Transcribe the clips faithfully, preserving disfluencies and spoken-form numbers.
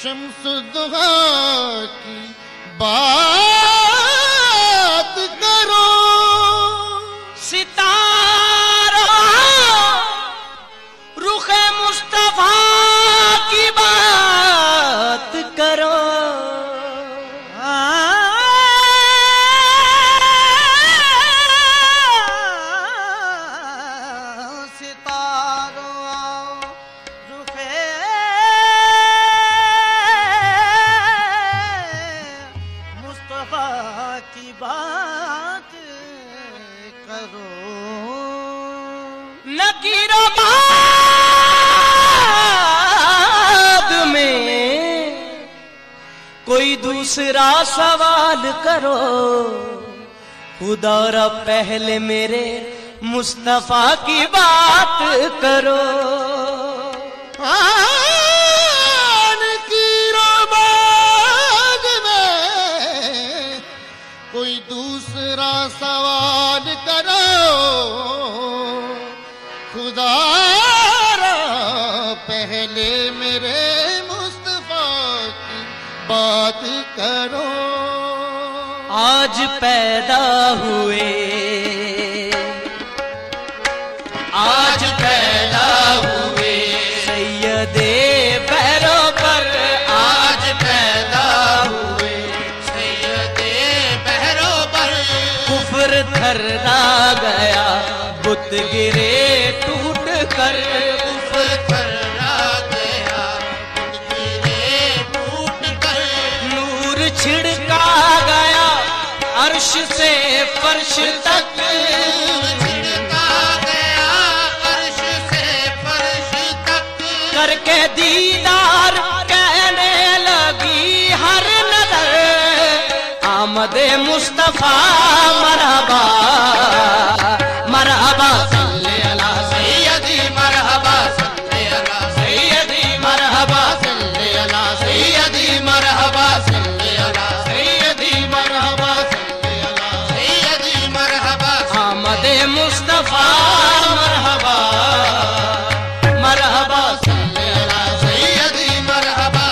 शम्सुद्दुहा की बात करो, सितारा रुखे मुस्तफा की बात करो। नकीराबाद में कोई दूसरा सवाल करो, खुदा रा पहले मेरे मुस्तफा की बात करो। नकीराबाद में कोई दूसरा सवाल करो, खुदा पहले मेरे मुस्तफा की बात करो। आज पैदा हुए, आज पैदा हुए सैयदे पैरों पर, आज पैदा हुए सैयदे पैरों पर। कुफ्र धरना गया बुत गिरे टूट कर, कुफ्र धरना गया बुत गिरे टूट कर। नूर छिड़का गया अर्श से फर्श तक, छिड़का गया अर्श से फर्श तक। करके दीदार कहने लगी हर नजर, आमदे मुस्तफा मरहबा मरहबा सल्ले अला सैयदी, मरहबा सल्ले अला सैयदी, मरहबा सल्ले अला सैयदी, मरहबा सल्ले अला सैयदी, मरहबा सल्ले अला सैयदी, मरहबा आमदे मुस्तफा मरहबा मरहबा सल्ले अला सैयदी, मरहबा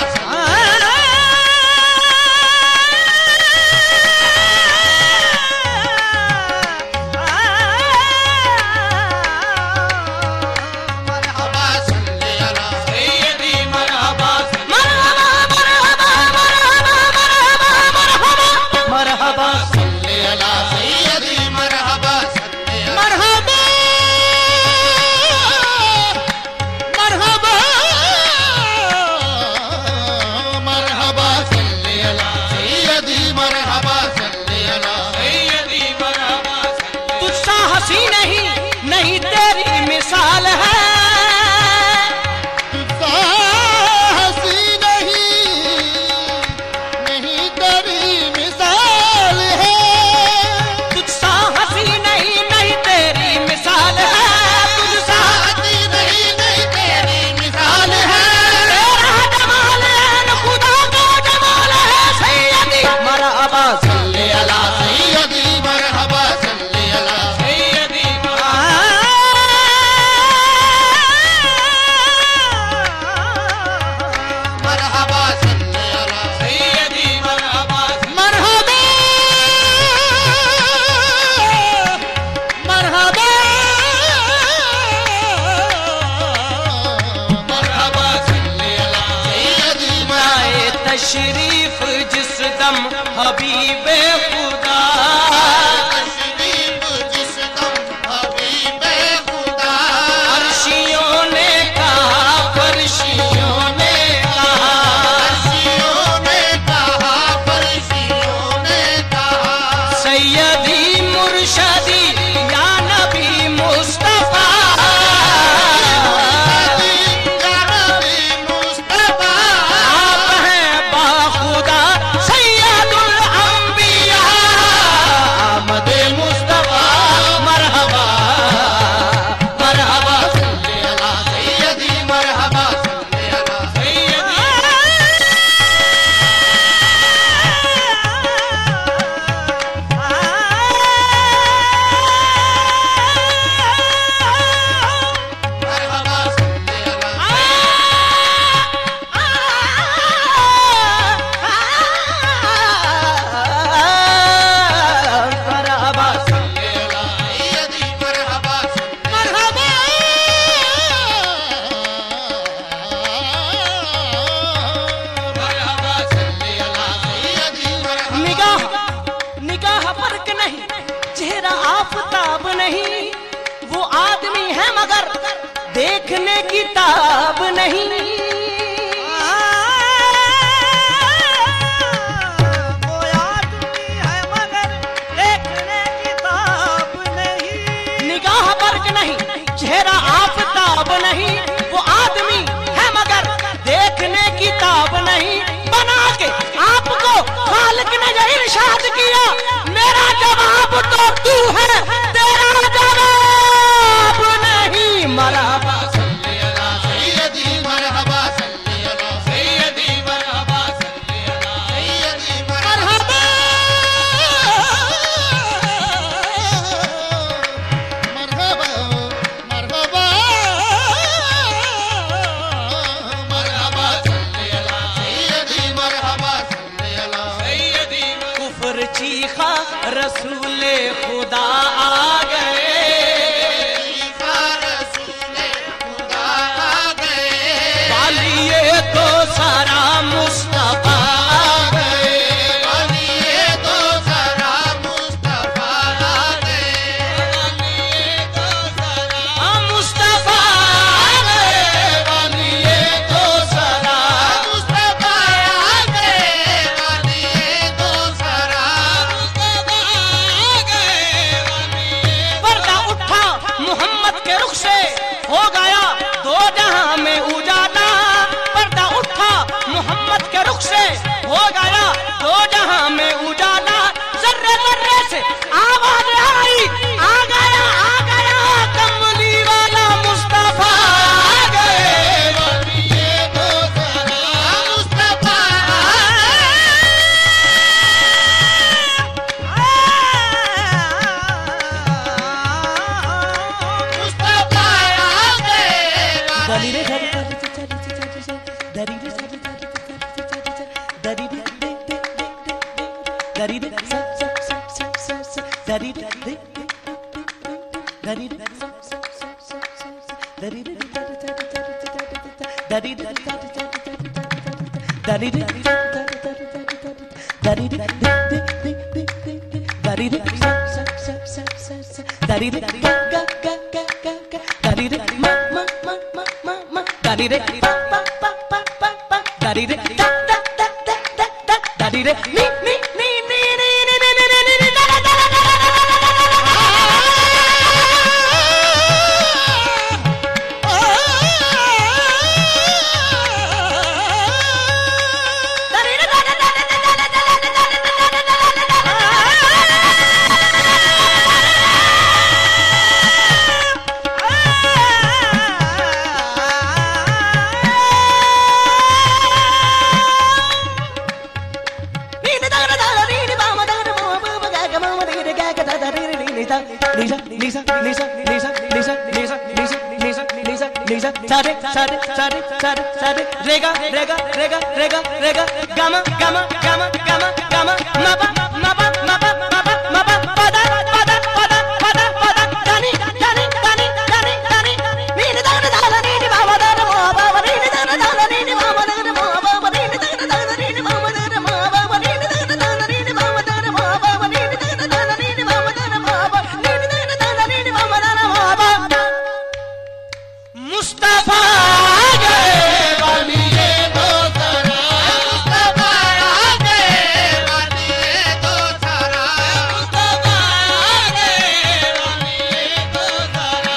तशरीफ जिस दम हबीबे खुदा, तशरीफ जिस दम हबीबे खुदा। अर्शियों ने कहा फर्शियों ने कहा, अर्शियों ने कहा फर्शियों ने कहा। सैयदी मुर्शदी या नबी मुस्तफा, खुदा सैयदुल अंबिया की ताब नहीं। वो आदमी है मगर देखने की ताब नहीं। निगाह वर्ग नहीं, चेहरा आफताब नहीं। वो आदमी है मगर देखने की ताब नहीं। बना के आपको खालिक ने जो इरशाद किया, मेरा जवाब तो तू है, तेरा जवाब नहीं। मरहबा सल्ली अला सैयदी मरहबा सल्ली अला सैयदी मरहबा सल्ली अला सैयदी मरहबा मरहबा मरहबा मरहबा सल्ली अला सैयदी मरहबा सल्ली अला सैयदी। कुफ्र चीखा रसूले खुदा आ गए। वालिए तो सारा मुस्तफा आ गए। वालिए तो सारा मुस्तफा आ गए। वालिए तो सारा मुस्तफा आ गए। वालिए तो सारा मुस्तफा आ गए। वालिए तो सारा मुस्तफा आ गए। पर्दा उठा मोहम्मद के रुख से, हो गया दो जहां में उजाला। पर्दा उठा मोहम्मद के रुख से, हो गया दो जहां में उजाला। जर्रे जर्रे से आवाज आई, आ गया आ गया कमली वाला मुस्तफा आ गए। वालिए तो सारा मुस्तफा मुस्तफा आ गए। दली रे दली सारे सारे सारे सारे सारे रेगा रेगा रेगा रेगा रेगा गामा गामा गामा गामा गामा माबा माबा माबा माबा माबा पदा पदा पदा पदा पदा दानी दानी दानी दानी दानी नीनी दाना दाना नीनी बाबा दाना बाबा नीनी दाना दाना नीनी बाबा दाना बाबा नीनी दाना दाना नीनी बाबा दाना बाबा नीनी दाना दाना नीनी बाबा दाना बाबा नीनी दाना दाना नीनी बाबा दाना बाबा नीनी दाना दाना नीनी बाबा दाना बाबा। मुस्तफा आ गए। वालिए तो सारा मुस्तफा आ गए। वालिए तो सारा मुस्तफा आ गए। वालिए तो सारा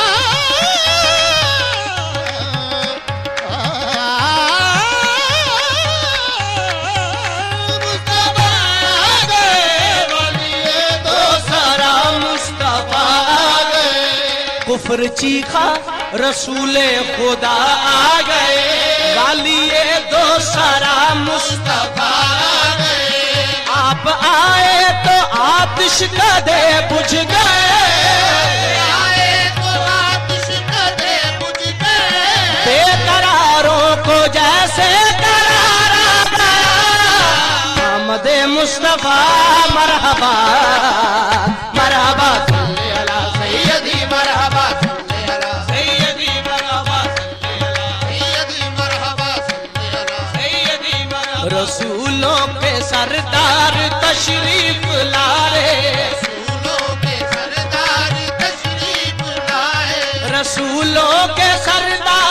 मुस्तफा आ गए। वालिए तो सारा मुस्तफा आ गए। कुफ्र चीखा रसूले खुदा आ गए। वालिए दो सारा मुस्तफा आ गए। आप आए तो आतिश कदे बुझ गए। आए तो आतिश कदे बुझ गए। बेकरारों को जैसे करारा गया। आमदे मुस्तफा मरहबा मरहबा सल्ली अला सैयदी मरहबा सल्ली अला सैयदी मरहबा सैयदी मरहबा सल्ली अला सैयदी मरहबा। रसूलों के सरदार तशरीफ लाए। रसूलों के सरदार तशरीफ लाए। रसूलों के सरदार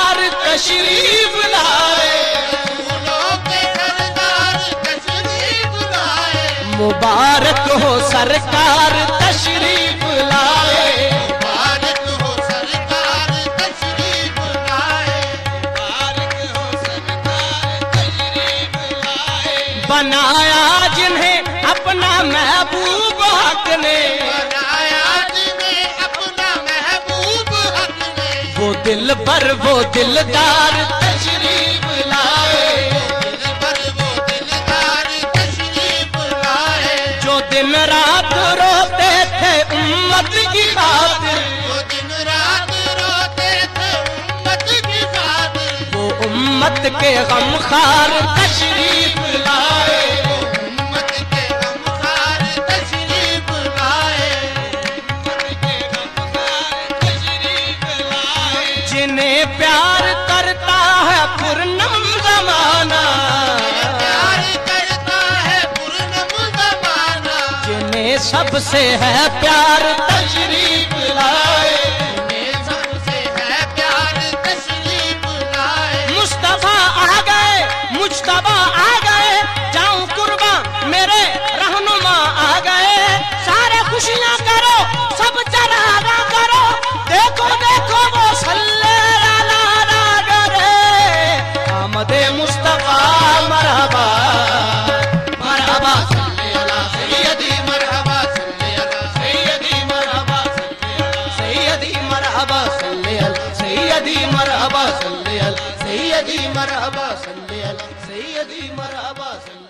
तशरीफ लाए, रसूलों के सरदार तशरीफ लाए, मुबारक हो सरकार तशरीफ लाए, मुबारक हो सरकार तशरीफ लाए, मुबारक हो सरकार तशरीफ लाए। बनाया जिन्हें अपना महबूब हक ने, बनाया जिन्हें अपना महबूब हक ने, वो दिल पर वो दिलदार तशरीफ लाए, दिल पर वो दिलदार तशरीफ लाए, जो दिन रात रोते थे उम्मत की खातिर, वो दिन रात रोते थे उम्मत की खातिर, वो उम्मत के गमखार तशरीफ लाए, उम्मत के गमखार तशरीफ लाए, उम्मत के गमखार तशरीफ लाए। जिन्हें प्यार करता है पूर्णम जमाना, प्यार करता है पूर्णम ज़माना, जिन्हें सबसे है प्यार तशरीफ लाए, उन्हें सबसे है प्यार तशरीफ लाए। मुस्तफा आ गए, मुज्तबा आ गए, जाऊं कुर्बा मेरे रहनुमा आ गए, सारे खुशियां करो सब चढ़ावा करो, देखो देखो वो सल्ले अला नागरे, आमदे मुस्तफा मरहबा मरहबा सल्ले अला सैयदी मरहबा सल्ले अला सैयदी मरहबा सैयदी मरहबा सल्ले अल सैयदी मरहबा सल्ले अल सैयदी मरहबा सल्ले अल सैयदी मरहबा सल्ले